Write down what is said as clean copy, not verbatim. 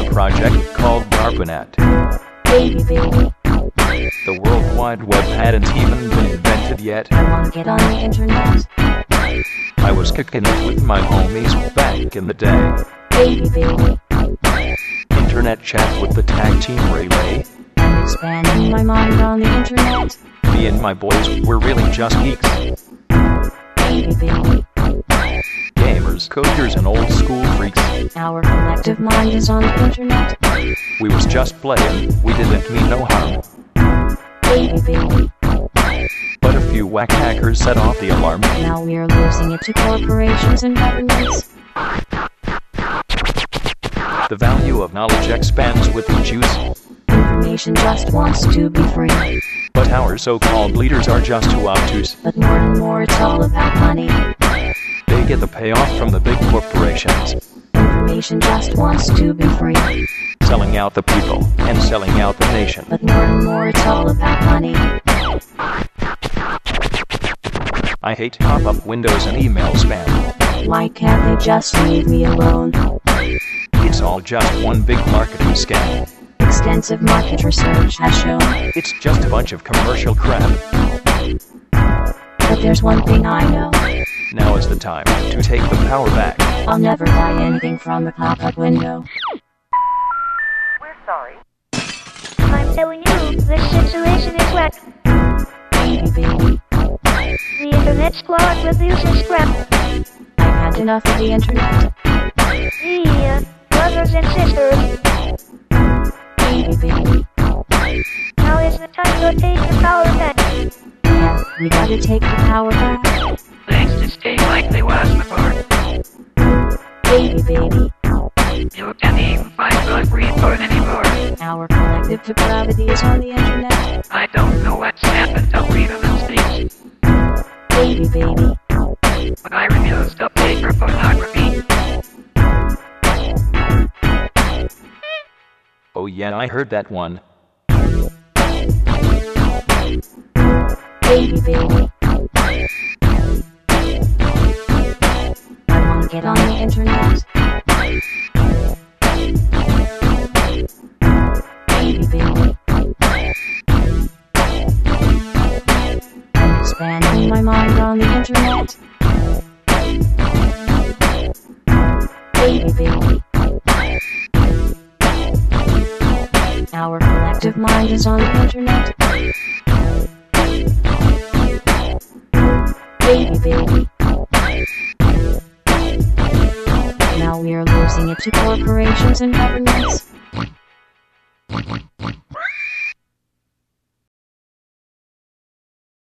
project called DARPANET. The World Wide Web hadn't even been invented yet. I wanna get on the internet. I was kicking it with my homies back in the day. Internet chat with the tag team Relay. I'm expanding my mind on the internet. Me and my boys were really just geeks. Gamers, coders, and old school freaks. Our collective mind is on the internet. We was just playing, we didn't mean no harm. But a few whack hackers set off the alarm. Now we're losing it to corporations and governments. The value of knowledge expands with each use. Information just wants to be free. But our so-called leaders are just too obtuse. But more and more it's all about money. They get the payoff from the big corporations. Information just wants to be free. Selling out the people and selling out the nation. But more and more it's all about money. I hate pop-up windows and email spam. Why can't they just leave me alone? It's all just one big marketing scam. Extensive market research has shown It's just a bunch of commercial crap. but there's one thing I know. Now is the time to take the power back. I'll never buy anything from the pop-up window. We're sorry. I'm telling you, this situation is whack. The internet's clogged with useless crap. I've had enough of the internet. Brothers and sisters, now is the time to take the power back. Yeah, we gotta take the power back. Things just stay like they was before. Baby. You can't even find good report anymore. Our collective depravity is on the internet. I don't know what's happened to freedom of speech, Baby. but I refuse to pay for pornography. Oh yeah, I heard that one. Baby. I wanna get on the internet. Baby. I'm expanding my mind on the internet. Baby. Our collective mind is on the internet. Baby. Now we're losing it to corporations and governments.